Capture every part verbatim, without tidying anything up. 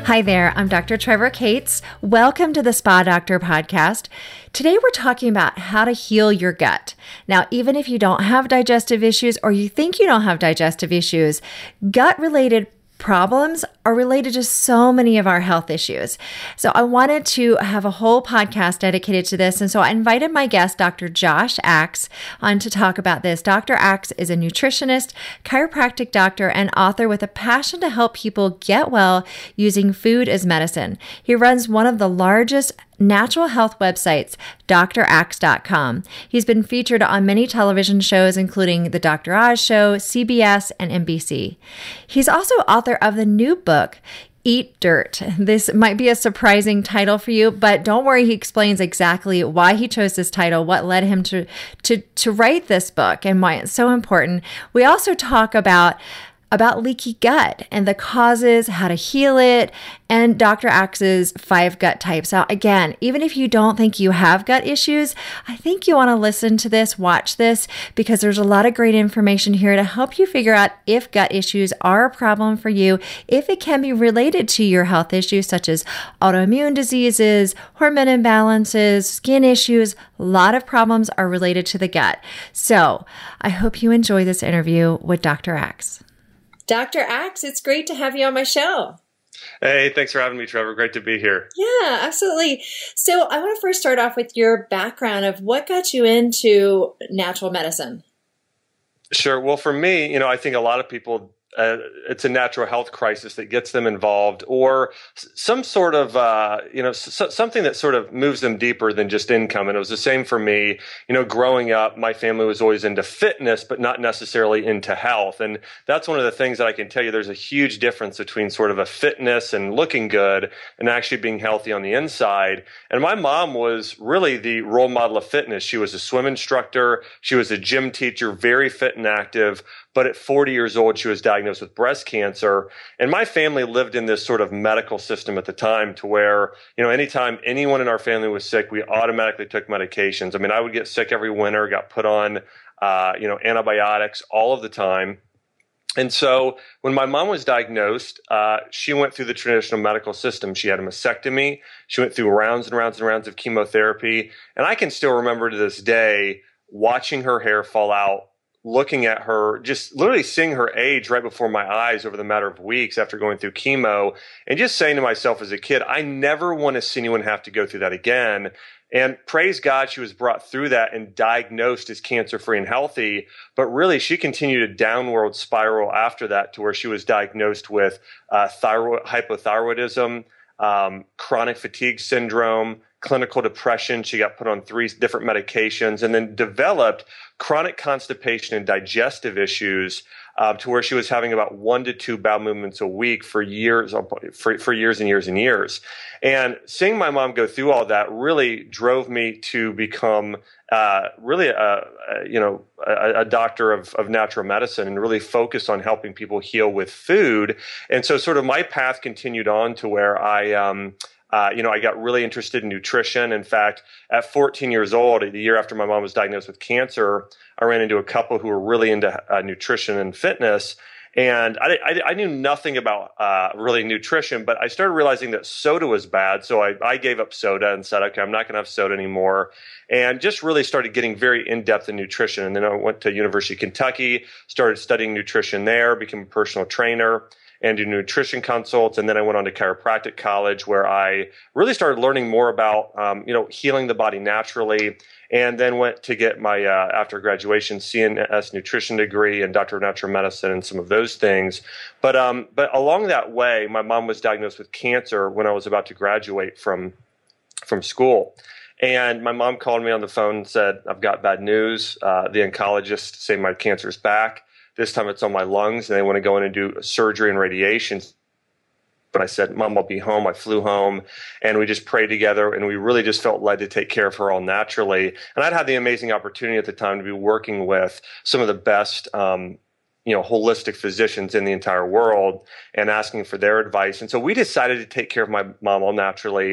Hi there, I'm Doctor Trevor Cates. Welcome to the Spa Doctor podcast. Today we're talking about how to heal your gut. Now, even if you don't have digestive issues or you think you don't have digestive issues, gut-related problems are related to so many of our health issues. So I wanted to have a whole podcast dedicated to this. And so I invited my guest, Doctor Josh Axe, on to talk about this. Doctor Axe is a nutritionist, chiropractic doctor, and author with a passion to help people get well using food as medicine. He runs one of the largest natural health websites, D R axe dot com. He's been featured on many television shows, including The Doctor Oz Show, C B S, and N B C. He's also author of the new book, Eat Dirt. This might be a surprising title for you, but don't worry, he explains exactly why he chose this title, what led him to, to, to write this book, and why it's so important. We also talk about about leaky gut and the causes, how to heal it, and Doctor Axe's five gut types. Now, again, even if you don't think you have gut issues, I think you want to listen to this, watch this, because there's a lot of great information here to help you figure out if gut issues are a problem for you, if it can be related to your health issues such as autoimmune diseases, hormone imbalances, skin issues. A lot of problems are related to the gut. So I hope you enjoy this interview with Doctor Axe. Doctor Axe, it's great to have you on my show. Hey, thanks for having me, Trevor. Great to be here. Yeah, absolutely. So I want to first start off with your background of what got you into natural medicine. Sure. Well, for me, you know, I think a lot of people, uh, it's a natural health crisis that gets them involved, or some sort of, uh, you know, s- something that sort of moves them deeper than just income. And it was the same for me. You know, growing up, my family was always into fitness, but not necessarily into health. And that's one of the things that I can tell you. There's a huge difference between sort of a fitness and looking good and actually being healthy on the inside. And my mom was really the role model of fitness. She was a swim instructor. She was a gym teacher, very fit and active. But at forty years old, she was diagnosed with breast cancer. And my family lived in this sort of medical system at the time to where, you know, anytime anyone in our family was sick, we automatically took medications. I mean, I would get sick every winter, got put on, uh, you know, antibiotics all of the time. And so when my mom was diagnosed, uh, she went through the traditional medical system. She had a mastectomy. She went through rounds and rounds and rounds of chemotherapy. And I can still remember to this day watching her hair fall out, looking at her, just literally seeing her age right before my eyes over the matter of weeks after going through chemo, and just saying to myself as a kid, I never want to see anyone have to go through that again. And praise God, she was brought through that and diagnosed as cancer-free and healthy. But really, she continued a downward spiral after that to where she was diagnosed with uh, thyroid, hypothyroidism, um, chronic fatigue syndrome, clinical depression. She got put on three different medications and then developed chronic constipation and digestive issues uh, to where she was having about one to two bowel movements a week for years, for, for years and years and years. And seeing my mom go through all that really drove me to become uh, really a, a you know a, a doctor of, of natural medicine and really focus on helping people heal with food. And so sort of my path continued on to where I um, Uh, you know, I got really interested in nutrition. In fact, at fourteen years old, the year after my mom was diagnosed with cancer, I ran into a couple who were really into uh, nutrition and fitness. And I, I, I knew nothing about uh, really nutrition, but I started realizing that soda was bad. So I, I gave up soda and said, okay, I'm not going to have soda anymore. And just really started getting very in-depth in nutrition. And then I went to University of Kentucky, started studying nutrition there, became a personal trainer, and do nutrition consults. And then I went on to chiropractic college where I really started learning more about, um, you know, healing the body naturally. And then went to get my, uh, after graduation, C N S nutrition degree and Doctor of Natural Medicine and some of those things. But, um, but along that way, my mom was diagnosed with cancer when I was about to graduate from, from school. And my mom called me on the phone and said, I've got bad news. Uh, the oncologist say my cancer's back. This time it's on my lungs, and they want to go in and do surgery and radiation. But I said, Mom, I'll be home. I flew home, and we just prayed together, and we really just felt led to take care of her all naturally. And I'd had the amazing opportunity at the time to be working with some of the best um, you know, holistic physicians in the entire world and asking for their advice. And so we decided to take care of my mom all naturally.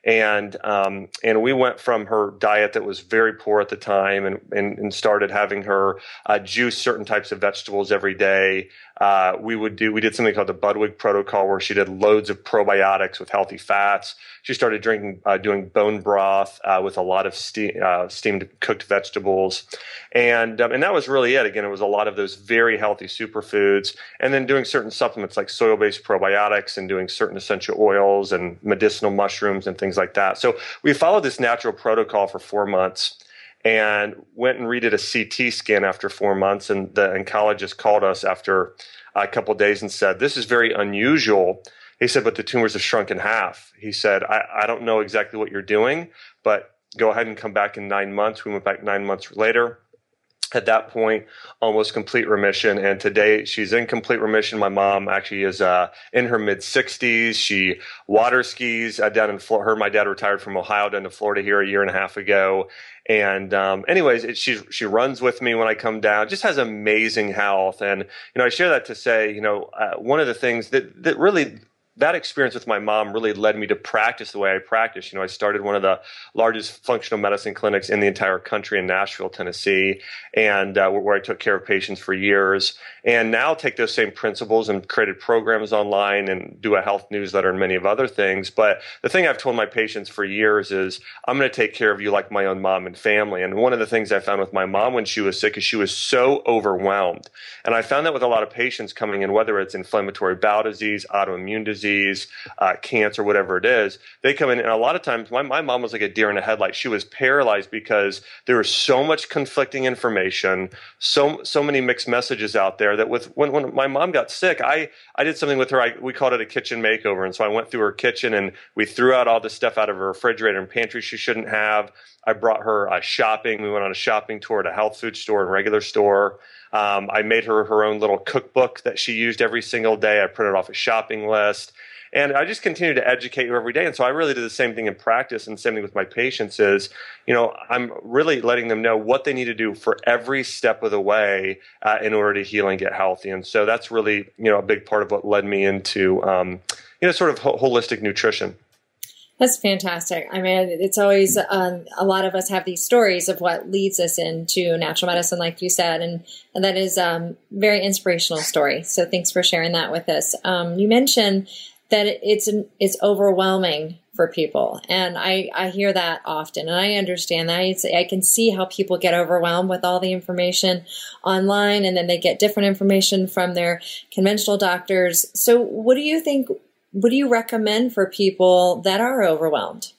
And um, and we went from her diet that was very poor at the time, and and, and started having her uh, juice certain types of vegetables every day. Uh, we would do we did something called the Budwig protocol, where she did loads of probiotics with healthy fats. She started drinking uh, doing bone broth uh, with a lot of ste- uh, steamed cooked vegetables, and um, and that was really it. Again, it was a lot of those very healthy superfoods, and then doing certain supplements like soil-based probiotics, and doing certain essential oils and medicinal mushrooms and things like that. So we followed this natural protocol for four months and went and redid a C T scan after four months. And the oncologist called us after a couple of days and said, "This is very unusual." He said, "But the tumors have shrunk in half." He said, I, I don't know exactly what you're doing, but go ahead and come back in nine months. We went back nine months later. At that point, almost complete remission. And today she's in complete remission. My mom actually is uh, in her mid sixties. She water skis uh, down in Florida. Her and my dad retired from Ohio down to Florida here a year and a half ago. And um, anyways, it, she she runs with me when I come down, just has amazing health. And, you know, I share that to say, you know, uh, one of the things that, that really that experience with my mom really led me to practice the way I practice. You know, I started one of the largest functional medicine clinics in the entire country in Nashville, Tennessee, and uh, where I took care of patients for years. And now take those same principles and created programs online and do a health newsletter and many of other things. But the thing I've told my patients for years is, I'm going to take care of you like my own mom and family. And one of the things I found with my mom when she was sick is she was so overwhelmed. And I found that with a lot of patients coming in, whether it's inflammatory bowel disease, autoimmune disease, Uh, cancer, whatever it is, they come in, and a lot of times my, my mom was like a deer in a headlight. She was paralyzed because there was so much conflicting information, so so many mixed messages out there that with when, when my mom got sick, I, I did something with her. I, we called it a kitchen makeover. And so I went through her kitchen and we threw out all the stuff out of her refrigerator and pantry she shouldn't have. I brought her uh, shopping. We went on a shopping tour at a health food store and regular store. Um, I made her her own little cookbook that she used every single day. I printed off a shopping list. And I just continue to educate her every day. And so I really do the same thing in practice, and same thing with my patients is, you know, I'm really letting them know what they need to do for every step of the way uh, in order to heal and get healthy. And so that's really, you know, a big part of what led me into, um, you know, sort of ho- holistic nutrition. That's fantastic. I mean, it's always, um, a lot of us have these stories of what leads us into natural medicine, like you said, and, and that is a um, very inspirational story. So thanks for sharing that with us. Um, you mentioned that it's, it's overwhelming for people. And I, I hear that often, and I understand that. It's, I can see how people get overwhelmed with all the information online, and then they get different information from their conventional doctors. So what do you think What do you recommend for people that are overwhelmed?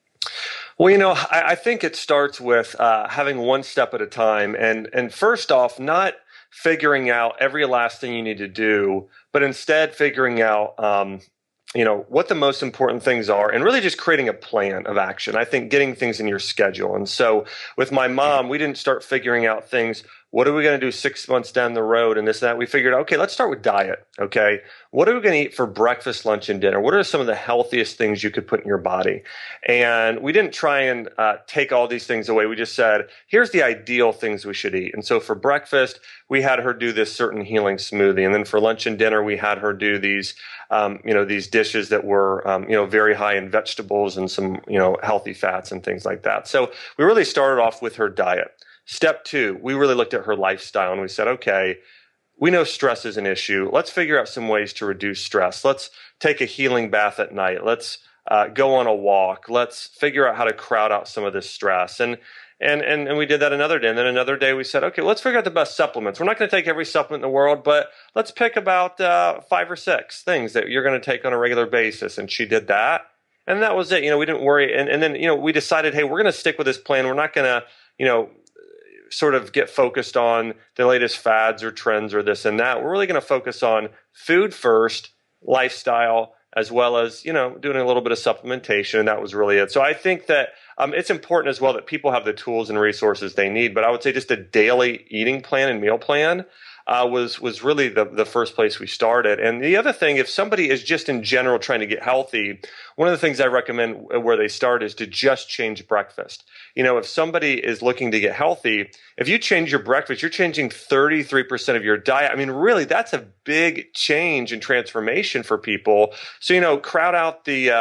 Well, you know, I, I think it starts with uh, having one step at a time. And, and first off, not figuring out every last thing you need to do, but instead figuring out, um, you know, what the most important things are, and really just creating a plan of action. I think getting things in your schedule. And so with my mom, we didn't start figuring out things. What are we going to do six months down the road and this and that? We figured, okay, let's start with diet. Okay. What are we going to eat for breakfast, lunch, and dinner? What are some of the healthiest things you could put in your body? And we didn't try and uh, take all these things away. We just said, here's the ideal things we should eat. And so for breakfast, we had her do this certain healing smoothie. And then for lunch and dinner, we had her do these, um, you know, these dishes that were, um, you know, very high in vegetables and some, you know, healthy fats and things like that. So we really started off with her diet. Step two, we really looked at her lifestyle and we said, okay, we know stress is an issue. Let's figure out some ways to reduce stress. Let's take a healing bath at night. Let's uh, go on a walk. Let's figure out how to crowd out some of this stress. And, and, and, and we did that another day. And then another day we said, okay, let's figure out the best supplements. We're not going to take every supplement in the world, but let's pick about uh, five or six things that you're going to take on a regular basis. And she did that. And that was it. You know, we didn't worry. And, and then, you know, we decided, hey, we're going to stick with this plan. We're not going to, you know, sort of get focused on the latest fads or trends or this and that. We're really going to focus on food first, lifestyle, as well as, you know, doing a little bit of supplementation. And that was really it. So I think that um, it's important as well that people have the tools and resources they need. But I would say just a daily eating plan and meal plan Uh, was was really the, the first place we started. And the other thing, if somebody is just in general trying to get healthy, one of the things I recommend where they start is to just change breakfast. You know, if somebody is looking to get healthy, if you change your breakfast, you're changing thirty-three percent of your diet. I mean, really, that's a big change and transformation for people. So, you know, crowd out the, uh,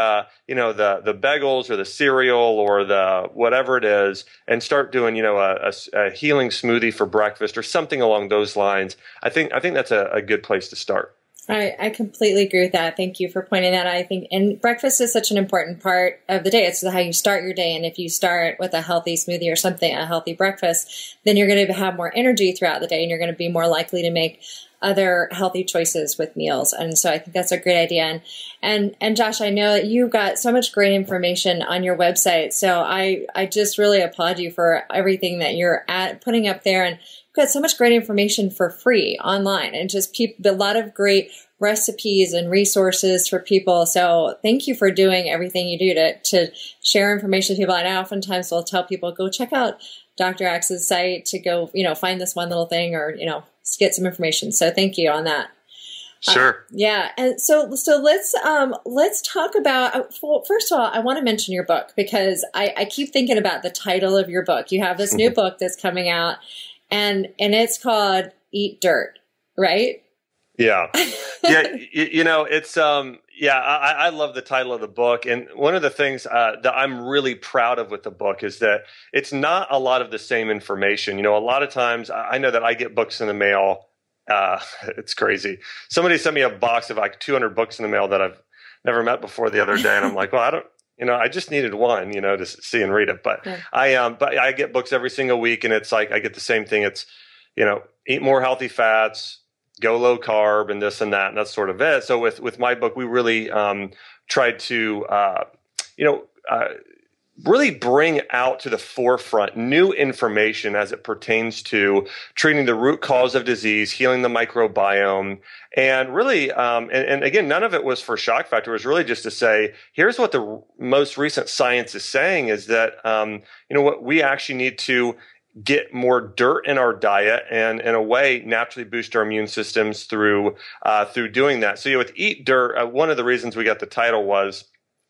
you know, the the bagels or the cereal or the whatever it is, and start doing, you know, a, a, a healing smoothie for breakfast or something along those lines. I think I think that's a, a good place to start. I, I completely agree with that. Thank you for pointing that out. I think, and breakfast is such an important part of the day. It's how you start your day. And if you start with a healthy smoothie or something, a healthy breakfast, then you're going to have more energy throughout the day and you're going to be more likely to make other healthy choices with meals. And so I think that's a great idea. And, and, and Josh, I know that you've got so much great information on your website. So I, I just really applaud you for everything that you're at putting up there. And you've got so much great information for free online and just pe- a lot of great recipes and resources for people. So thank you for doing everything you do to, to share information with people. And I oftentimes will tell people, go check out Doctor Axe's site to go, you know, find this one little thing or, you know, get some information. So thank you on that. Sure. Uh, yeah. And so, so let's, um, let's talk about, uh, first of all, I want to mention your book because I, I keep thinking about the title of your book. You have this new book that's coming out and, and it's called Eat Dirt, right? Yeah. Yeah. you, you know, it's, um, yeah, I, I love the title of the book. And one of the things uh, that I'm really proud of with the book is that it's not a lot of the same information. You know, a lot of times I know that I get books in the mail. Uh, it's crazy. Somebody sent me a box of like two hundred books in the mail that I've never met before the other day. And I'm like, well, I don't, you know, I just needed one, you know, to see and read it. But yeah. I, um, but I get books every single week and it's like, I get the same thing. It's, you know, eat more healthy fats, go low carb and this and that. And that's sort of it. So with, with my book, we really um, tried to, uh, you know, uh, really bring out to the forefront new information as it pertains to treating the root cause of disease, healing the microbiome. And really, um, and, and again, none of it was for shock factor. It was really just to say, here's what the most recent science is saying is that, um, you know what, we actually need to get more dirt in our diet and in a way naturally boost our immune systems through uh, through doing that. So you know, with Eat Dirt, uh, one of the reasons we got the title was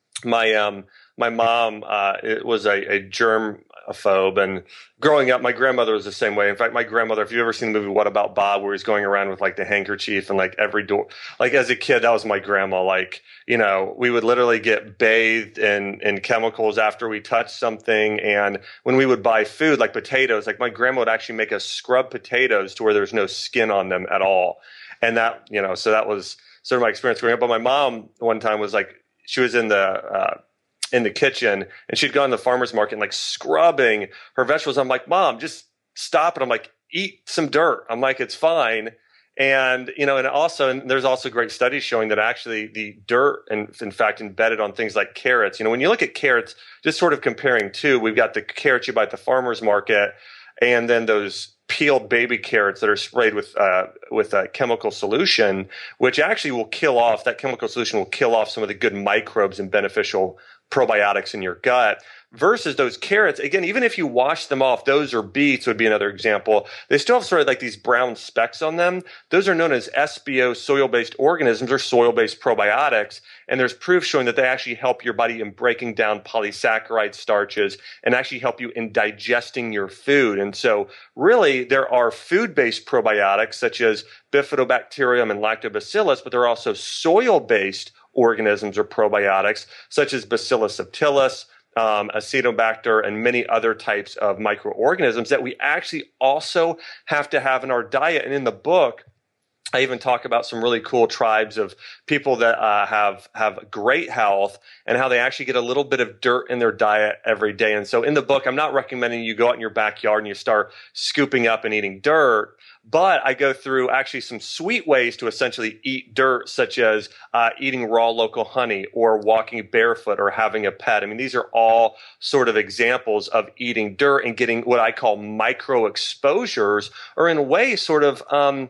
my um, my mom uh, it was a, a germaphobe, and growing up, my grandmother was the same way. In fact, my grandmother, if you've ever seen the movie What About Bob, where he's going around with like the handkerchief and like every door, like as a kid, that was my grandma. Like, you know, we would literally get bathed in, in chemicals after we touched something. And when we would buy food, like potatoes, like my grandma would actually make us scrub potatoes to where there's no skin on them at all. And that, you know, so that was sort of my experience growing up. But my mom one time was like, she was in the, uh, in the kitchen and she'd gone to the farmer's market and like scrubbing her vegetables. I'm like, Mom, just stop it. I'm like, eat some dirt. I'm like, it's fine. And, you know, and also, and there's also great studies showing that actually the dirt and in fact embedded on things like carrots, you know, when you look at carrots, just sort of comparing two, we've got the carrots you buy at the farmer's market and then those peeled baby carrots that are sprayed with uh, with a chemical solution, which actually will kill off, that chemical solution will kill off some of the good microbes and beneficial probiotics in your gut versus those carrots. Again, even if you wash them off, those or beets would be another example. They still have sort of like these brown specks on them. Those are known as S B O, soil-based organisms or soil-based probiotics. And there's proof showing that they actually help your body in breaking down polysaccharide starches and actually help you in digesting your food. And so really there are food-based probiotics such as Bifidobacterium and Lactobacillus, but there are also soil-based organisms or probiotics such as Bacillus subtilis, um, Acetobacter, and many other types of microorganisms that we actually also have to have in our diet. And in the book, I even talk about some really cool tribes of people that uh, have have great health and how they actually get a little bit of dirt in their diet every day. And so in the book, I'm not recommending you go out in your backyard and you start scooping up and eating dirt, but I go through actually some sweet ways to essentially eat dirt, such as uh, eating raw local honey or walking barefoot or having a pet. I mean, these are all sort of examples of eating dirt and getting what I call micro exposures, or in a way sort of um,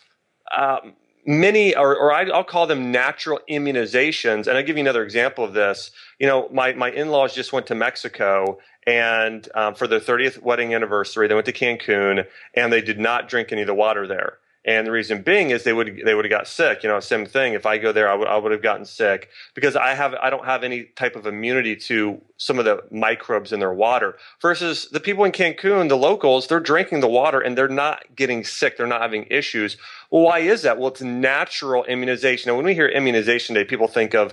uh, many, or, or I, I'll call them natural immunizations. And I'll give you another example of this. You know, my, my in-laws just went to Mexico and um, for their thirtieth wedding anniversary, they went to Cancun and they did not drink any of the water there. And the reason being is they would they would have got sick. You know, same thing. If I go there, I would I would have gotten sick because I have I don't have any type of immunity to some of the microbes in their water. Versus the people in Cancun, the locals, they're drinking the water and they're not getting sick. They're not having issues. Well, why is that? Well, it's natural immunization. Now, when we hear immunization day, people think of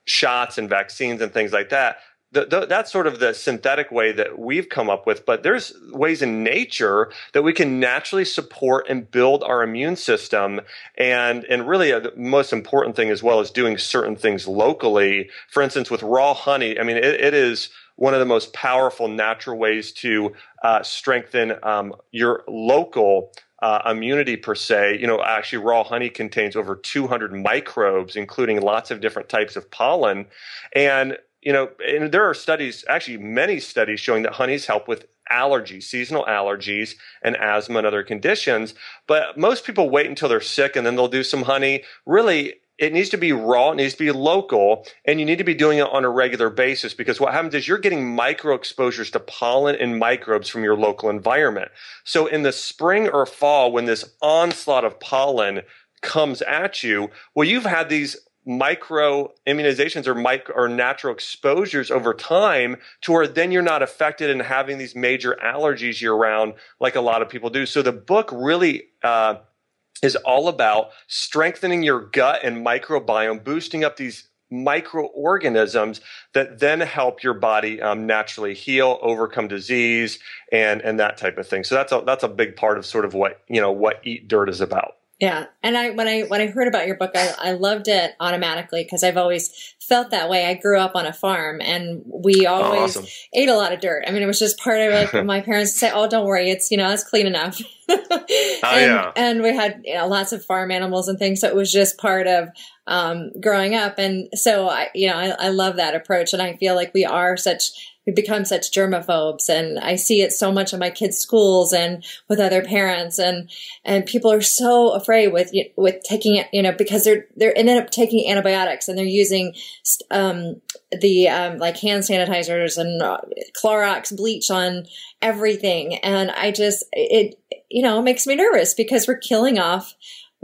shots and vaccines and things like that. The, the, that's sort of the synthetic way that we've come up with. But there's ways in nature that we can naturally support and build our immune system. And, and really uh, the most important thing as well is doing certain things locally. For instance, with raw honey, I mean, it, it is one of the most powerful natural ways to uh, strengthen um, your local Uh, immunity per se. You know, actually raw honey contains over two hundred microbes, including lots of different types of pollen. And, you know, and there are studies, actually many studies showing that honeys help with allergies, seasonal allergies and asthma and other conditions. But most people wait until they're sick and then they'll do some honey. Really, it needs to be raw, it needs to be local, and you need to be doing it on a regular basis, because what happens is you're getting micro exposures to pollen and microbes from your local environment. So in the spring or fall, when this onslaught of pollen comes at you, well, you've had these micro immunizations or micro or natural exposures over time to where then you're not affected and having these major allergies year round like a lot of people do. So the book really uh, is all about strengthening your gut and microbiome, boosting up these microorganisms that then help your body um, naturally heal, overcome disease, and and that type of thing. So that's a that's a big part of sort of what you know what Eat Dirt is about. Yeah. And I, when I, when I heard about your book, I, I loved it automatically because I've always felt that way. I grew up on a farm and we always Awesome. ate a lot of dirt. I mean, it was just part of like my parents say, oh, don't worry. It's, you know, it's clean enough. Oh, and, yeah. and we had you know, lots of farm animals and things. So it was just part of, um, growing up. And so I, you know, I, I love that approach. And I feel like we are such, we become such germaphobes, and I see it so much in my kids' schools and with other parents, and and people are so afraid with with taking it, you know, because they're they're ended up taking antibiotics and they're using um, the um, like hand sanitizers and uh, Clorox bleach on everything, and I just it you know it makes me nervous because we're killing off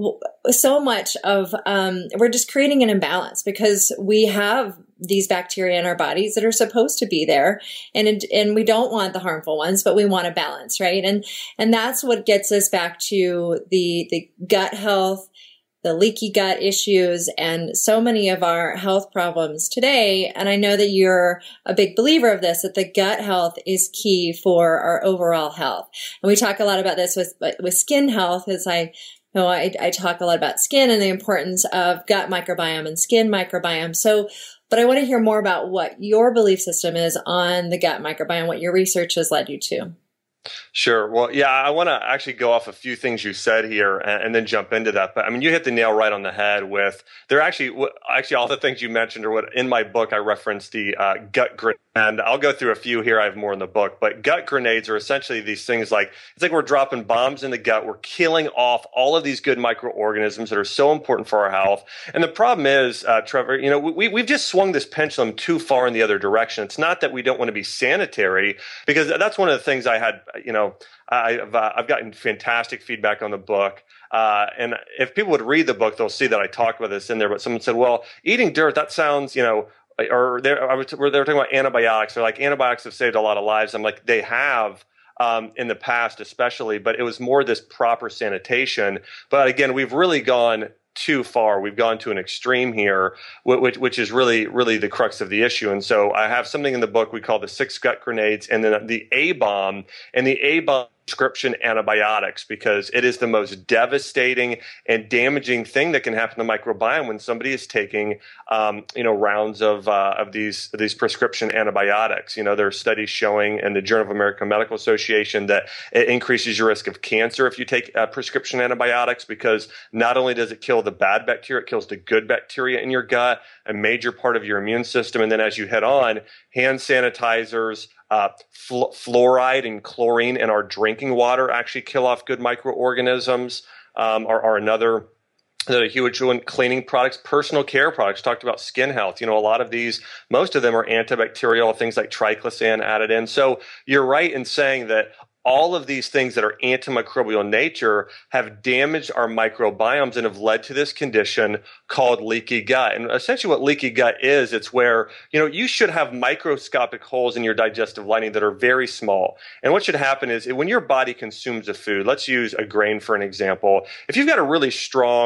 so much of um, we're just creating an imbalance because we have these bacteria in our bodies that are supposed to be there, and it, and we don't want the harmful ones, but we want a balance, right? And and that's what gets us back to the the gut health, the leaky gut issues, and so many of our health problems today. And I know that you're a big believer of this, that the gut health is key for our overall health. And we talk a lot about this with with skin health, as I No, I, I talk a lot about skin and the importance of gut microbiome and skin microbiome. So, but I want to hear more about what your belief system is on the gut microbiome, what your research has led you to. Sure. Well, yeah, I want to actually go off a few things you said here and, and then jump into that. But I mean, you hit the nail right on the head with they're actually actually all the things you mentioned are what in my book I referenced the uh, gut grenade. And I'll go through a few here. I have more in the book, but gut grenades are essentially these things like it's like we're dropping bombs in the gut. We're killing off all of these good microorganisms that are so important for our health. And the problem is, uh, Trevor, you know, we, we've just swung this pendulum too far in the other direction. It's not that we don't want to be sanitary, because that's one of the things I had. You know, I've uh, I've gotten fantastic feedback on the book. Uh, and if people would read the book, they'll see that I talk about this in there. But someone said, well, eating dirt, that sounds, you know, or they're, I was, they were talking about antibiotics. They're like, antibiotics have saved a lot of lives. I'm like, they have um, in the past, especially, but it was more this proper sanitation. But again, we've really gone too far. We've gone to an extreme here, which, which is really, really the crux of the issue. And so I have something in the book we call the six gut grenades, and then the A-bomb, and the A-bomb prescription antibiotics, because it is the most devastating and damaging thing that can happen to the microbiome when somebody is taking, um, you know, rounds of uh, of these these prescription antibiotics. You know, there are studies showing in the Journal of American Medical Association that it increases your risk of cancer if you take uh, prescription antibiotics, because not only does it kill the bad bacteria, it kills the good bacteria in your gut, a major part of your immune system. And then as you head on, hand sanitizers, Uh, fl- fluoride and chlorine in our drinking water actually kill off good microorganisms, um, are, are another, another huge one. Cleaning products, personal care products, talked about skin health. You know, a lot of these, most of them are antibacterial, things like triclosan added in. So you're right in saying that all of these things that are antimicrobial in nature have damaged our microbiomes and have led to this condition called leaky gut. And essentially what leaky gut is, it's where, you know, you should have microscopic holes in your digestive lining that are very small. And what should happen is when your body consumes a food, let's use a grain for an example. If you've got a really strong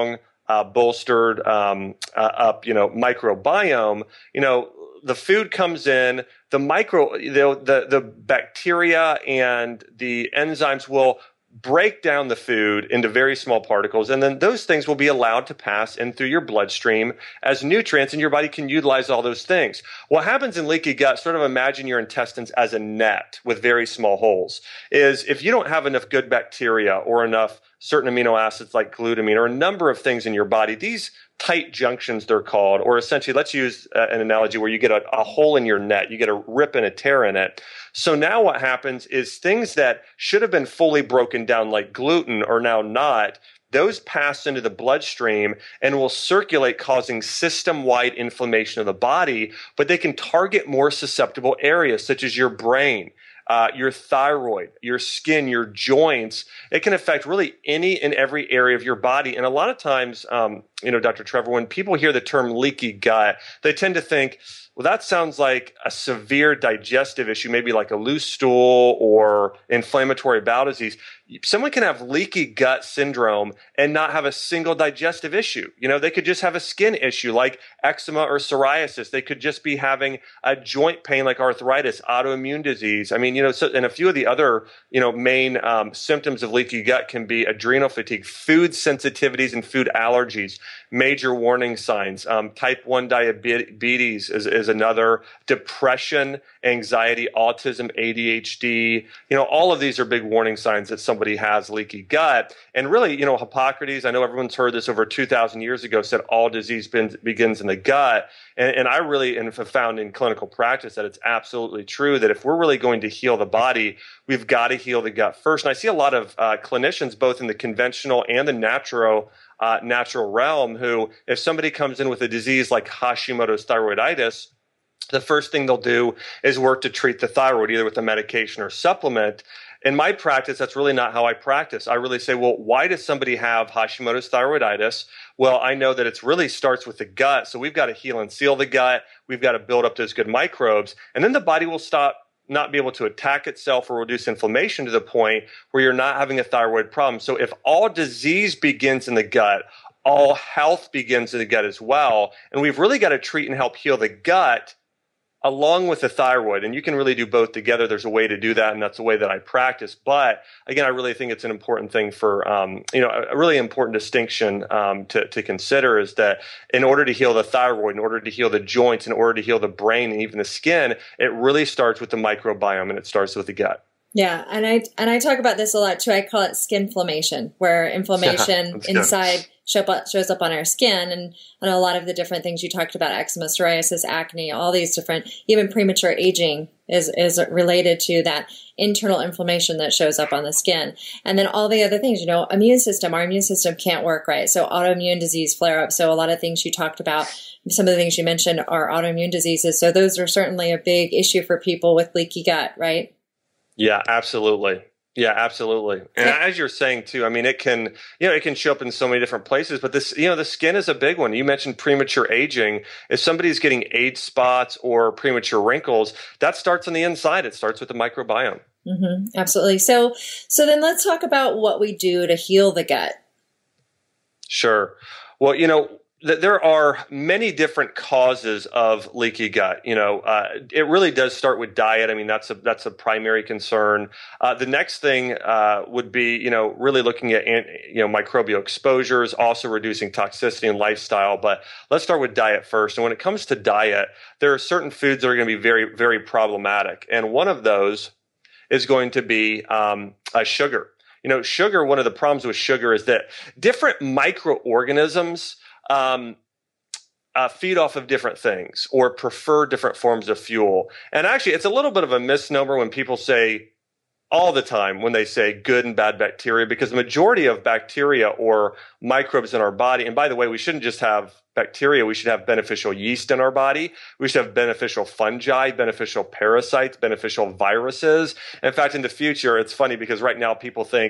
uh, bolstered um, uh, up, you know, microbiome, you know, the food comes in, the micro, the, the, the bacteria and the enzymes will break down the food into very small particles, and then those things will be allowed to pass in through your bloodstream as nutrients, and your body can utilize all those things. What happens in leaky gut, sort of imagine your intestines as a net with very small holes, is if you don't have enough good bacteria or enough certain amino acids like glutamine or a number of things in your body, these tight junctions they're called, or essentially let's use uh, an analogy where you get a, a hole in your net, you get a rip and a tear in it. So now what happens is things that should have been fully broken down like gluten are now not. Those pass into the bloodstream and will circulate, causing system-wide inflammation of the body, but they can target more susceptible areas such as your brain, Uh, your thyroid, your skin, your joints. It can affect really any and every area of your body. And a lot of times, um, you know, Doctor Trevor, when people hear the term leaky gut, they tend to think, well, that sounds like a severe digestive issue, maybe like a loose stool or inflammatory bowel disease. Someone can have leaky gut syndrome and not have a single digestive issue. You know, they could just have a skin issue like eczema or psoriasis. They could just be having a joint pain like arthritis, autoimmune disease. I mean, you know, so, and a few of the other, you know, main um, symptoms of leaky gut can be adrenal fatigue, food sensitivities and food allergies, major warning signs. Um, type one diabetes is, is another, depression, anxiety, autism, A D H D. You know, all of these are big warning signs that somebody has leaky gut. And really, you know, Hippocrates, I know everyone's heard this over two thousand years ago, said all disease begins, begins in the gut. And, and I really and have found in clinical practice that it's absolutely true that if we're really going to heal the body, we've got to heal the gut first. And I see a lot of uh, clinicians, both in the conventional and the natural uh, natural realm, who, if somebody comes in with a disease like Hashimoto's thyroiditis, the first thing they'll do is work to treat the thyroid, either with a medication or supplement. In my practice, that's really not how I practice. I really say, well, why does somebody have Hashimoto's thyroiditis? Well, I know that it really starts with the gut. So we've got to heal and seal the gut. We've got to build up those good microbes. And then the body will stop, not be able to attack itself or reduce inflammation to the point where you're not having a thyroid problem. So if all disease begins in the gut, all health begins in the gut as well. And we've really got to treat and help heal the gut along with the thyroid. And you can really do both together. There's a way to do that, and that's the way that I practice. But again, I really think it's an important thing for, um, you know, a really important distinction um, to, to consider is that in order to heal the thyroid, in order to heal the joints, in order to heal the brain and even the skin, it really starts with the microbiome, and it starts with the gut. Yeah, and I and I talk about this a lot too. I call it skinflammation, where inflammation yeah, inside show up, shows up on our skin, and, and a lot of the different things you talked about, eczema, psoriasis, acne, all these different, even premature aging is is related to that internal inflammation that shows up on the skin. And then all the other things, you know, immune system, our immune system can't work right. So autoimmune disease flare up. So a lot of things you talked about, some of the things you mentioned are autoimmune diseases. So those are certainly a big issue for people with leaky gut, right? Yeah, absolutely. Yeah, absolutely. And yeah. As you're saying too, I mean, it can, you know, it can show up in so many different places, but this, you know, the skin is a big one. You mentioned premature aging. If somebody's getting age spots or premature wrinkles, that starts on the inside. It starts with the microbiome. Mm-hmm. Absolutely. So, so then let's talk about what we do to heal the gut. Sure. Well, you know, there are many different causes of leaky gut. You know, uh, it really does start with diet. I mean, that's a that's a primary concern. Uh, the next thing uh, would be, you know, really looking at you know microbial exposures, also reducing toxicity and lifestyle. But let's start with diet first. And when it comes to diet, there are certain foods that are going to be very very problematic, and one of those is going to be um, uh, sugar. You know, sugar. One of the problems with sugar is that different microorganisms Um, uh, feed off of different things or prefer different forms of fuel. And actually, it's a little bit of a misnomer when people say all the time when they say good and bad bacteria, because the majority of bacteria or microbes in our body, and by the way, we shouldn't just have bacteria, we should have beneficial yeast in our body. We should have beneficial fungi, beneficial parasites, beneficial viruses. In fact, in the future, it's funny because right now people think,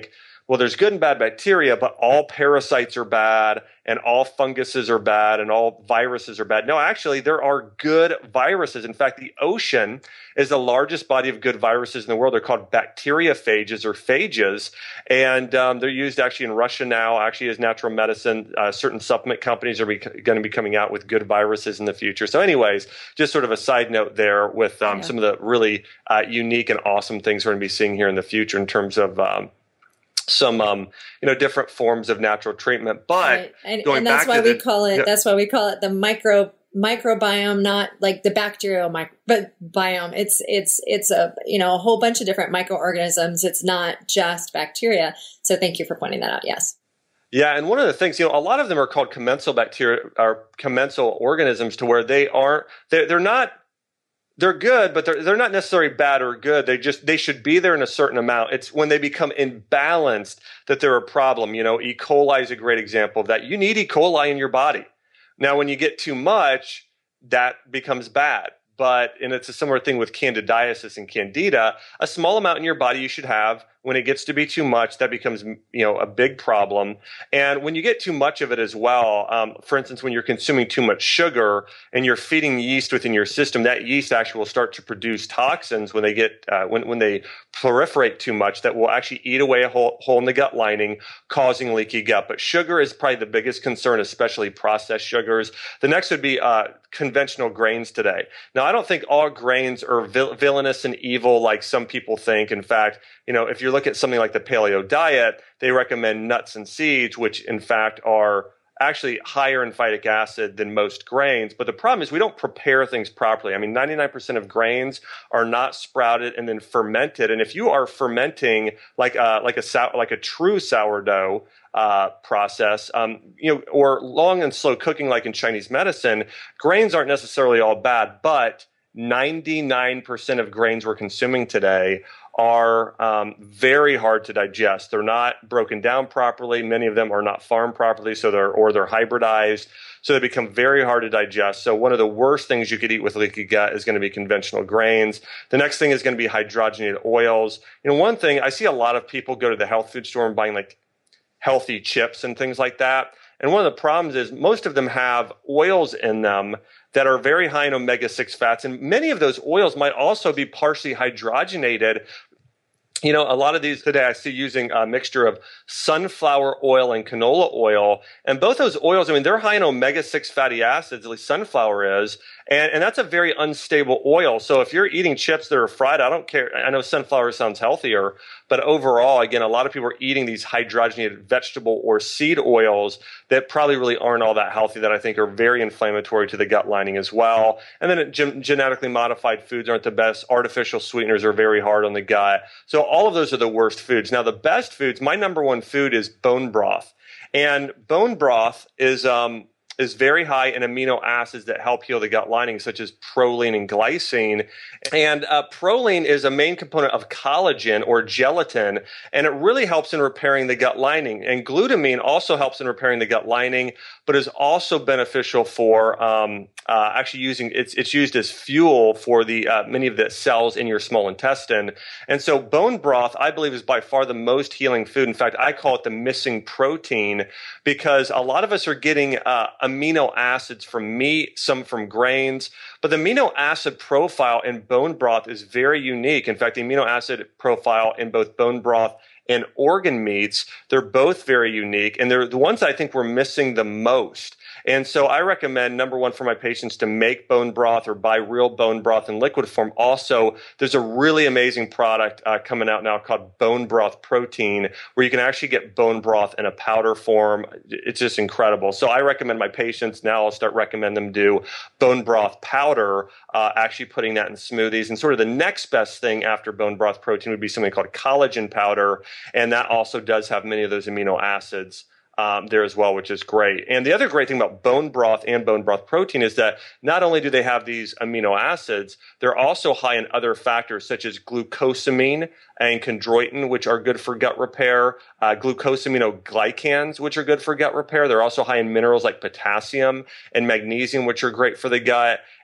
well, there's good and bad bacteria, but all parasites are bad and all funguses are bad and all viruses are bad. No, actually, there are good viruses. In fact, the ocean is the largest body of good viruses in the world. They're called bacteriophages or phages, and um, they're used actually in Russia now, actually as natural medicine. Uh, certain supplement companies are going to be coming out with good viruses in the future. So anyways, just sort of a side note there with um, yeah. some of the really uh, unique and awesome things we're going to be seeing here in the future in terms of um, some, um, you know, different forms of natural treatment. But right. and, going and that's back why to we the, call it. Yeah. That's why we call it the micro microbiome, not like the bacterial micro, but biome. It's it's it's a you know a whole bunch of different microorganisms. It's not just bacteria. So thank you for pointing that out. Yes. Yeah, and one of the things, you know, a lot of them are called commensal bacteria or commensal organisms, to where they aren't, they're, they're not, they're good, but they're they're not necessarily bad or good. They just they should be there in a certain amount. It's when they become imbalanced that they're a problem. You know, E. coli is a great example of that. You need E. coli in your body. Now, when you get too much, that becomes bad. But, and it's a similar thing with candidiasis and candida, a small amount in your body you should have. When it gets to be too much, that becomes, you know, a big problem. And when you get too much of it as well, um, for instance, when you're consuming too much sugar and you're feeding yeast within your system, that yeast actually will start to produce toxins when they get, uh, when, when they proliferate too much, that will actually eat away a hole, hole in the gut lining, causing leaky gut. But sugar is probably the biggest concern, especially processed sugars. The next would be uh, conventional grains today. Now, I don't think all grains are vil- villainous and evil like some people think. In fact, you know, if you look at something like the paleo diet, they recommend nuts and seeds, which in fact are actually higher in phytic acid than most grains. But the problem is we don't prepare things properly. I mean, ninety-nine percent of grains are not sprouted and then fermented. And if you are fermenting like a, like a, sou- like a true sourdough uh, process, um, you know, or long and slow cooking like in Chinese medicine, grains aren't necessarily all bad, but ninety-nine percent of grains we're consuming today are um, very hard to digest. They're not broken down properly. Many of them are not farmed properly, so they're or they're hybridized, so they become very hard to digest. So one of the worst things you could eat with leaky gut is going to be conventional grains. The next thing is going to be hydrogenated oils. You know, one thing I see a lot of people go to the health food store and buying like healthy chips and things like that. And one of the problems is most of them have oils in them that are very high in omega six fats. And many of those oils might also be partially hydrogenated. You know, a lot of these today I see using a mixture of sunflower oil and canola oil. And both those oils, I mean, they're high in omega six fatty acids, at least sunflower is. And, and that's a very unstable oil. So if you're eating chips that are fried, I don't care. I know sunflower sounds healthier, but overall, again, a lot of people are eating these hydrogenated vegetable or seed oils that probably really aren't all that healthy, that I think are very inflammatory to the gut lining as well. And then gen- genetically modified foods aren't the best. Artificial sweeteners are very hard on the gut. So all of those are the worst foods. Now, the best foods, my number one food is bone broth. And bone broth is um, is very high in amino acids that help heal the gut lining, such as proline and glycine. And uh, proline is a main component of collagen or gelatin, and it really helps in repairing the gut lining. And glutamine also helps in repairing the gut lining, but is also beneficial for um, uh, actually using, it's, it's used as fuel for the uh, many of the cells in your small intestine. And so bone broth, I believe, is by far the most healing food. In fact, I call it the missing protein, because a lot of us are getting uh, amino acids from meat, some from grains, but the amino acid profile in bone broth is very unique. In fact, the amino acid profile in both bone broth and organ meats, they're both very unique, and they're the ones I think we're missing the most. And so I recommend, number one, for my patients to make bone broth or buy real bone broth in liquid form. Also, there's a really amazing product uh, coming out now called Bone Broth Protein, where you can actually get bone broth in a powder form. It's just incredible. So I recommend my patients, now I'll start recommending them do bone broth powder, uh, actually putting that in smoothies. And sort of the next best thing after bone broth protein would be something called collagen powder. And that also does have many of those amino acids Um, there as well, which is great. And the other great thing about bone broth and bone broth protein is that not only do they have these amino acids, they're also high in other factors such as glucosamine and chondroitin, which are good for gut repair, uh, glucosaminoglycans, which are good for gut repair. They're also high in minerals like potassium and magnesium, which are great for the gut.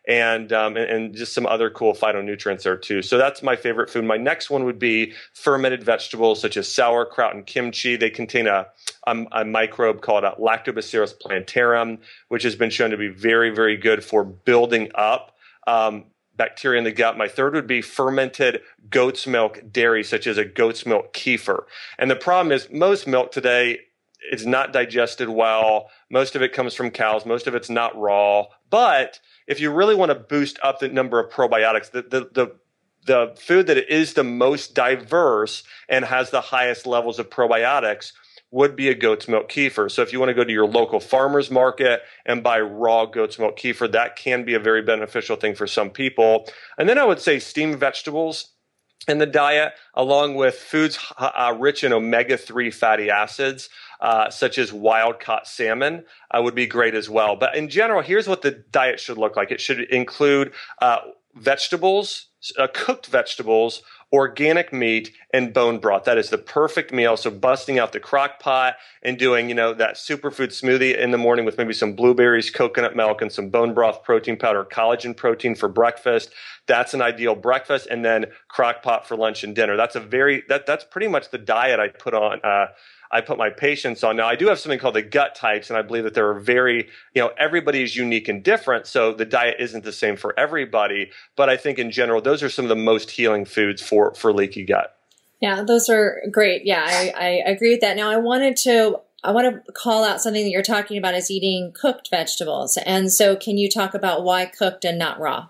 and, um, and and just some other cool phytonutrients there too. So that's my favorite food. My next one would be fermented vegetables such as sauerkraut and kimchi. They contain a, a, a microbe called a Lactobacillus plantarum, which has been shown to be very, very good for building up um, bacteria in the gut. My third would be fermented goat's milk dairy, such as a goat's milk kefir. And the problem is most milk today is not digested well. Most of it comes from cows. Most of it's not raw. But if you really want to boost up the number of probiotics, the, the, the, the food that is the most diverse and has the highest levels of probiotics would be a goat's milk kefir. So if you want to go to your local farmer's market and buy raw goat's milk kefir, that can be a very beneficial thing for some people. And then I would say steamed vegetables in the diet, along with foods uh, rich in omega three fatty acids, uh, such as wild-caught salmon, uh, would be great as well. But in general, here's what the diet should look like. It should include uh, vegetables, uh, cooked vegetables, organic meat, and bone broth. That is the perfect meal. So busting out the crock pot and doing, you know, that superfood smoothie in the morning with maybe some blueberries, coconut milk, and some bone broth protein powder, collagen protein for breakfast. That's an ideal breakfast. And then crock pot for lunch and dinner. That's a very, that that's pretty much the diet I put on, uh, I put my patients on. Now, I do have something called the gut types, and I believe that there are very, you know, everybody is unique and different, so the diet isn't the same for everybody. But I think in general, those are some of the most healing foods for, for leaky gut. Yeah, those are great. Yeah, I, I agree with that. Now, I wanted to, I want to call out something that you're talking about is eating cooked vegetables. And so can you talk about why cooked and not raw?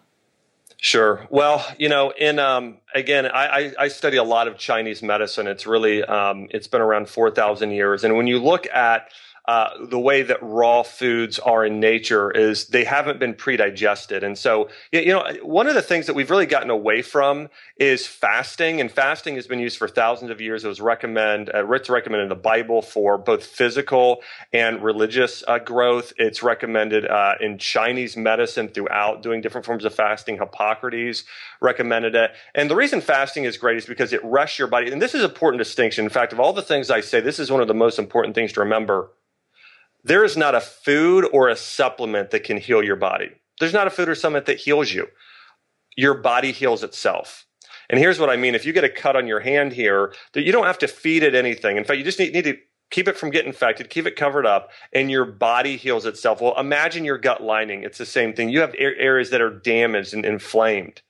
Sure. Well, you know, in um, again, I, I study a lot of Chinese medicine. It's really um, it's been around four thousand years, and when you look at uh, the way that raw foods are in nature, is they haven't been pre-digested, and so you know, one of the things that we've really gotten away from is fasting, and fasting has been used for thousands of years. It was recommend, uh, it's recommended in the Bible for both physical and religious uh, growth. It's recommended uh, in Chinese medicine throughout, doing different forms of fasting. Hippocrates recommended it. And the reason fasting is great is because it rests your body. And this is an important distinction. In fact, of all the things I say, this is one of the most important things to remember. There is not a food or a supplement that can heal your body. There's not a food or supplement that heals you. Your body heals itself. And here's what I mean. If you get a cut on your hand here, that you don't have to feed it anything. In fact, you just need, need to keep it from getting infected, keep it covered up, and your body heals itself. Well, imagine your gut lining. It's the same thing. You have areas that are damaged and inflamed.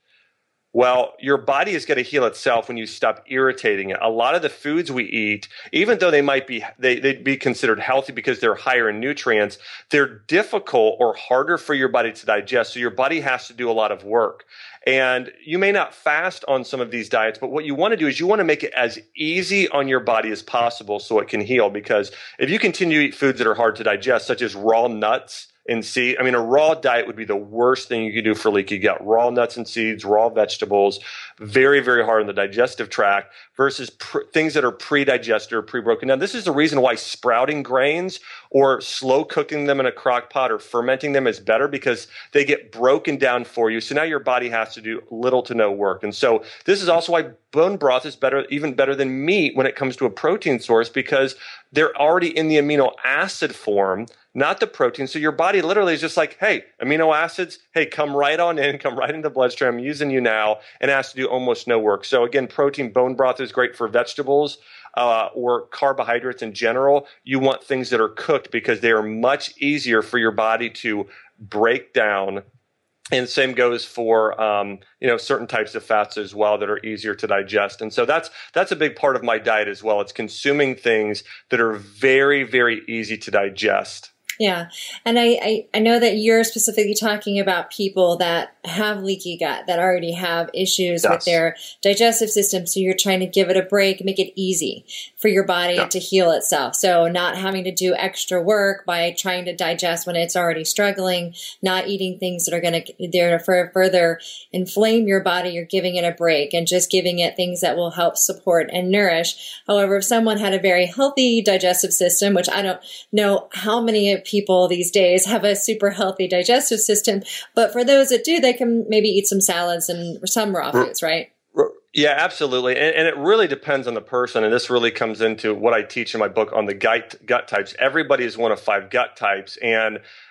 Well, your body is going to heal itself when you stop irritating it. A lot of the foods we eat, even though they might be, they, they'd be considered healthy because they're higher in nutrients, they're difficult or harder for your body to digest. So your body has to do a lot of work. And you may not fast on some of these diets, but what you want to do is you want to make it as easy on your body as possible so it can heal. Because if you continue to eat foods that are hard to digest, such as raw nuts and seeds, I mean, a raw diet would be the worst thing you could do for leaky gut. Raw nuts and seeds, raw vegetables, very, very hard on the digestive tract versus pr- things that are pre-digested or pre-broken down. This is the reason why sprouting grains or slow cooking them in a crock pot or fermenting them is better, because they get broken down for you. So now your body has to do little to no work. And so this is also why bone broth is better, even better than meat when it comes to a protein source, because they're already in the amino acid form, not the protein. So your body literally is just like, hey, amino acids, hey, come right on in, come right into the bloodstream. I'm using you now, and it has to do almost no work. So again, protein, bone broth is great for vegetables uh, or carbohydrates in general. You want things that are cooked because they are much easier for your body to break down. And same goes for um, you know, certain types of fats as well that are easier to digest. And so that's that's a big part of my diet as well. It's consuming things that are very, very easy to digest. Yeah. And I, I, I know that you're specifically talking about people that have leaky gut, that already have issues yes. with their digestive system. So you're trying to give it a break, make it easy for your body yeah. to heal itself. So not having to do extra work by trying to digest when it's already struggling, not eating things that are going to there for further inflame your body. You're giving it a break and just giving it things that will help support and nourish. However, if someone had a very healthy digestive system, which I don't know how many people these days have a super healthy digestive system, but for those that do, they can maybe eat some salads and some raw foods, right? Yeah, absolutely. And, and it really depends on the person. And this really comes into what I teach in my book on the gut, gut types. Everybody is one of five gut types. And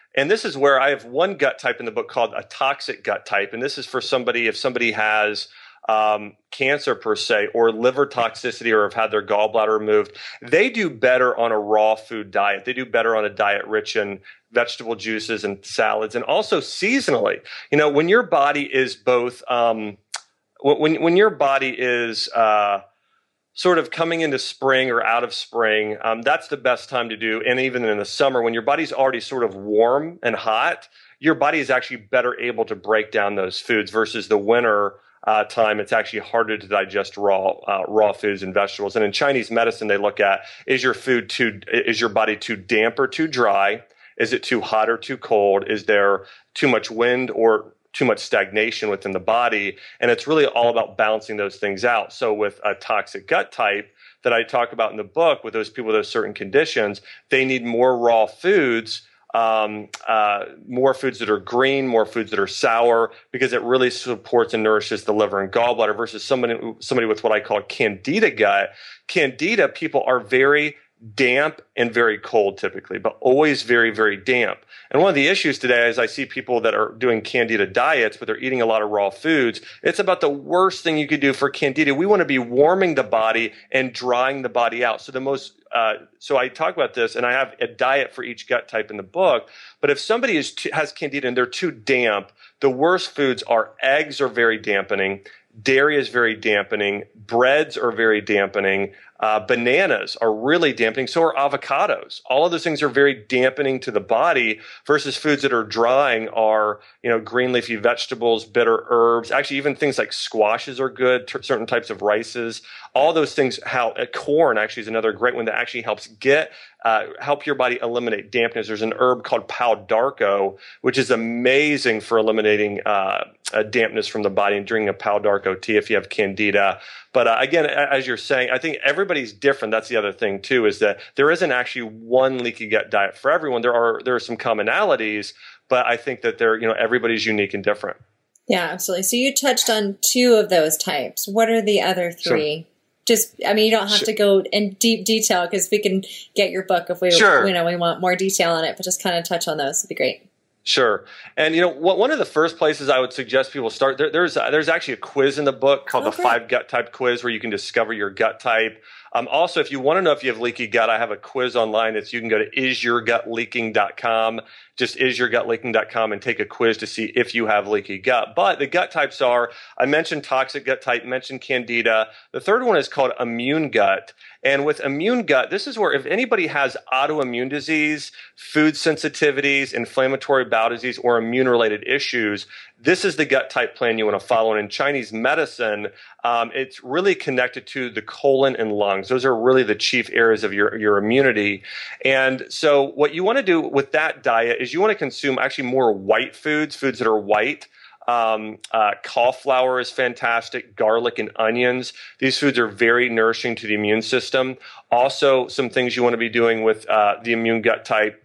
And this is where I have one gut type in the book called a toxic gut type. And this is for somebody, if somebody has um, cancer per se, or liver toxicity, or have had their gallbladder removed, they do better on a raw food diet. They do better on a diet rich in vegetable juices and salads, and also seasonally. You know, when your body is both, um, when, when your body is, uh, sort of coming into spring or out of spring, um, that's the best time to do. And even in the summer, when your body's already sort of warm and hot, your body is actually better able to break down those foods versus the winter uh, time. It's actually harder to digest raw uh, raw foods and vegetables. And in Chinese medicine, they look at, is your food too, is your body too damp or too dry? Is it too hot or too cold? Is there too much wind or too much stagnation within the body? And it's really all about balancing those things out. So with a toxic gut type that I talk about in the book, with those people with those certain conditions, they need more raw foods, um, uh, more foods that are green, more foods that are sour, because it really supports and nourishes the liver and gallbladder, versus somebody, somebody with what I call candida gut. Candida people are very damp and very cold typically, but always very, very damp. And one of the issues today is I see people that are doing candida diets, but they're eating a lot of raw foods. It's about the worst thing you could do for candida. We want to be warming the body and drying the body out. So the most, uh, so I talk about this, and I have a diet for each gut type in the book. But if somebody is too, has candida and they're too damp, the worst foods are eggs are very dampening. Dairy is very dampening. Breads are very dampening. Uh, bananas are really dampening. So are avocados. All of those things are very dampening to the body, versus foods that are drying are, you know, green leafy vegetables, bitter herbs. Actually, even things like squashes are good, t- certain types of rices. All those things, how uh, corn actually is another great one that actually helps get, uh, help your body eliminate dampness. There's an herb called pau d'arco, which is amazing for eliminating uh, uh, dampness from the body and drinking a pau d'arco tea if you have candida. But uh, again, as you're saying, I think everybody's different. That's the other thing too, is that there isn't actually one leaky gut diet for everyone. There are there are some commonalities, but I think that they're, you know, everybody's unique and different. Yeah, absolutely. So you touched on two of those types. What are the other three? Sure. Just, I mean, you don't have sure. to go in deep detail, because we can get your book if we, sure. you know, we want more detail on it. But just kind of touch on those would be great. Sure. And, you know, what, one of the first places I would suggest people start, there, there's uh, there's actually a quiz in the book called oh, the great. Five Gut Type Quiz, where you can discover your gut type. Um, also, if you want to know if you have leaky gut, I have a quiz online. It's, you can go to is your gut leaking dot com, just is your gut leaking dot com, and take a quiz to see if you have leaky gut. But the gut types are, I mentioned toxic gut type, mentioned candida. The third one is called immune gut. And with immune gut, this is where if anybody has autoimmune disease, food sensitivities, inflammatory bowel disease, or immune-related issues, this is the gut type plan you want to follow. And in Chinese medicine, um, it's really connected to the colon and lungs. Those are really the chief areas of your, your immunity. And so what you want to do with that diet is you want to consume actually more white foods, foods that are white. Um, uh, cauliflower is fantastic, garlic and onions. These foods are very nourishing to the immune system. Also, some things you want to be doing with uh, the immune gut type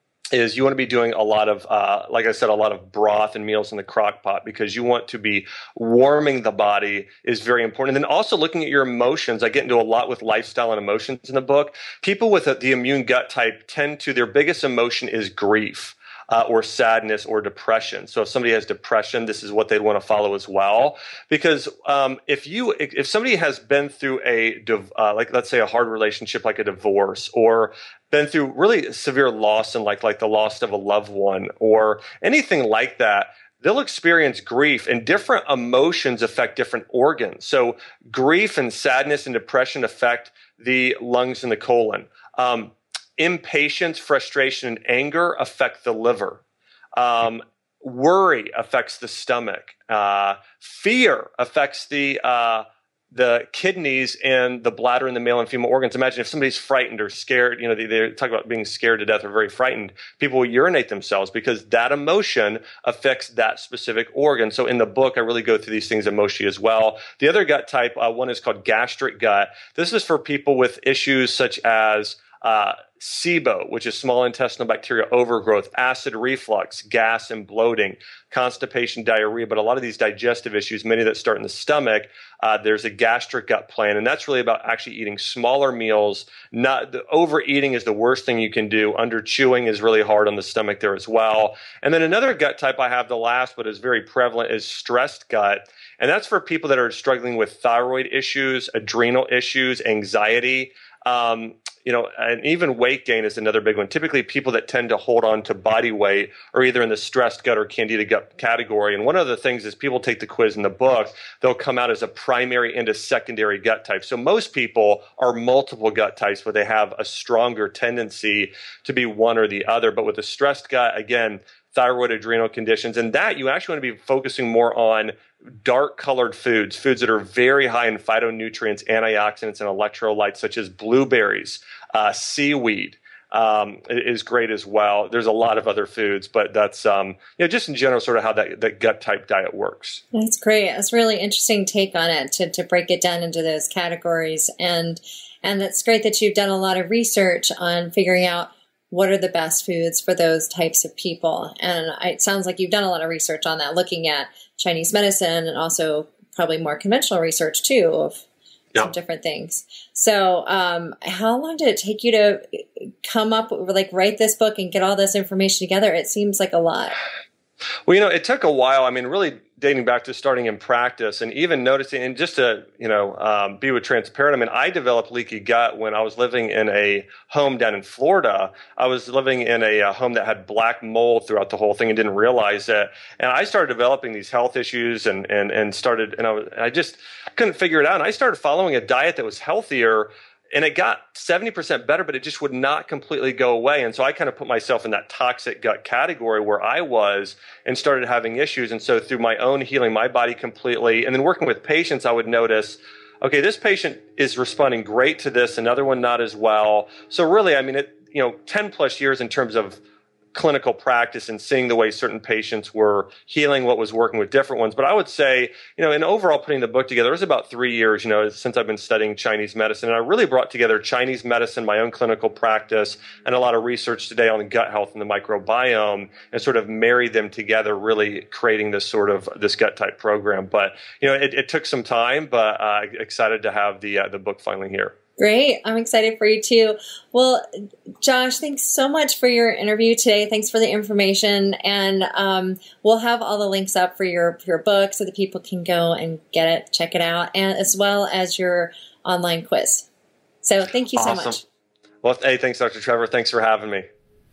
is you want to be doing a lot of, uh, like I said, a lot of broth and meals in the crock pot, because you want to be warming the body is very important. And then also looking at your emotions. I get into a lot with lifestyle and emotions in the book. People with a, the immune gut type tend to, their biggest emotion is grief. Uh, or sadness or depression. So if somebody has depression, this is what they'd want to follow as well. Because um, if you, if somebody has been through a, uh, like let's say a hard relationship, like a divorce, or been through really severe loss, and like like the loss of a loved one, or anything like that, they'll experience grief, and different emotions affect different organs. So grief and sadness and depression affect the lungs and the colon. Um, Impatience, frustration, and anger affect the liver. Um, worry affects the stomach. Uh, fear affects the uh, the kidneys and the bladder and the male and female organs. Imagine if somebody's frightened or scared. You know, they, they talk about being scared to death or very frightened. People will urinate themselves because that emotion affects that specific organ. So in the book, I really go through these things emotionally as well. The other gut type, uh, one is called gastric gut. This is for people with issues such as uh, SIBO, which is small intestinal bacteria overgrowth, acid reflux, gas and bloating, constipation, diarrhea, but a lot of these digestive issues, many that start in the stomach, uh, there's a gastric gut plan, and that's really about actually eating smaller meals. Not the overeating is the worst thing you can do. Under chewing is really hard on the stomach there as well. And then another gut type I have, the last, but is very prevalent, is stressed gut. And that's for people that are struggling with thyroid issues, adrenal issues, anxiety. Um, you know, and even weight gain is another big one. Typically, people that tend to hold on to body weight are either in the stressed gut or candida gut category. And one of the things is people take the quiz in the book, they'll come out as a primary and a secondary gut type. So most people are multiple gut types, but they have a stronger tendency to be one or the other. But with the stressed gut, again, thyroid, adrenal conditions, and that you actually want to be focusing more on dark colored foods, foods that are very high in phytonutrients, antioxidants, and electrolytes, such as blueberries, uh, seaweed um, is great as well. There's a lot of other foods, but that's um, you know, just in general sort of how that, that gut type diet works. That's great. That's a really interesting take on it to, to break it down into those categories. And, and that's great that you've done a lot of research on figuring out what are the best foods for those types of people. And it sounds like you've done a lot of research on that, looking at Chinese medicine and also probably more conventional research too of yeah. some different things. So um, how long did it take you to come up with, like, write this book and get all this information together? It seems like a lot. Well, you know, it took a while. I mean, really dating back to starting in practice and even noticing, and just to, you know, um, be with transparent, I mean, I developed leaky gut when I was living in a home down in Florida. I was living in a, a home that had black mold throughout the whole thing and didn't realize it. And I started developing these health issues and, and, and started, and I, was, I just couldn't figure it out. And I started following a diet that was healthier. And it got seventy percent better, but it just would not completely go away. And so I kind of put myself in that toxic gut category where I was and started having issues. And so through my own healing my body completely, and then working with patients, I would notice, okay, this patient is responding great to this, another one not as well. So really, I mean, it, you know, ten plus years in terms of clinical practice and seeing the way certain patients were healing, what was working with different ones. But I would say, you know, in overall putting the book together, it was about three years, you know, since I've been studying Chinese medicine. And I really brought together Chinese medicine, my own clinical practice, and a lot of research today on gut health and the microbiome, and sort of married them together, really creating this sort of this gut type program. But, you know, it, it took some time, but uh, excited to have the uh, the book finally here. Great. I'm excited for you too. Well, Josh, thanks so much for your interview today. Thanks for the information. And um, we'll have all the links up for your, your book so that people can go and get it, check it out, and as well as your online quiz. So thank you so awesome. much. Well, hey, thanks, Doctor Trevor. Thanks for having me.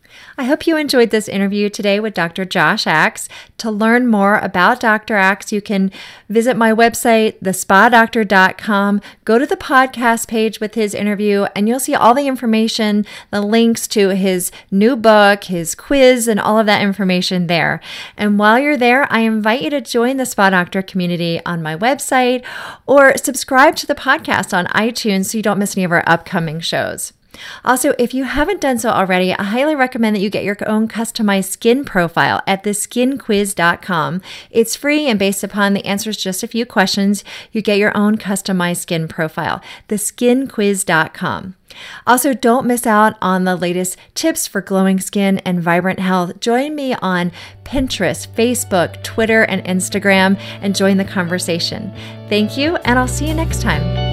I hope you enjoyed this interview today with Doctor Josh Axe. To learn more about Doctor Axe, you can visit my website, the spa doctor dot com. Go to the podcast page with his interview, and you'll see all the information, the links to his new book, his quiz, and all of that information there. And while you're there, I invite you to join the Spa Doctor community on my website or subscribe to the podcast on iTunes so you don't miss any of our upcoming shows. Also, if you haven't done so already, I highly recommend that you get your own customized skin profile at the skin quiz dot com. It's free, and based upon the answers to just a few questions, you get your own customized skin profile, the skin quiz dot com. Also, don't miss out on the latest tips for glowing skin and vibrant health. Join me on Pinterest, Facebook, Twitter, and Instagram, and join the conversation. Thank you, and I'll see you next time.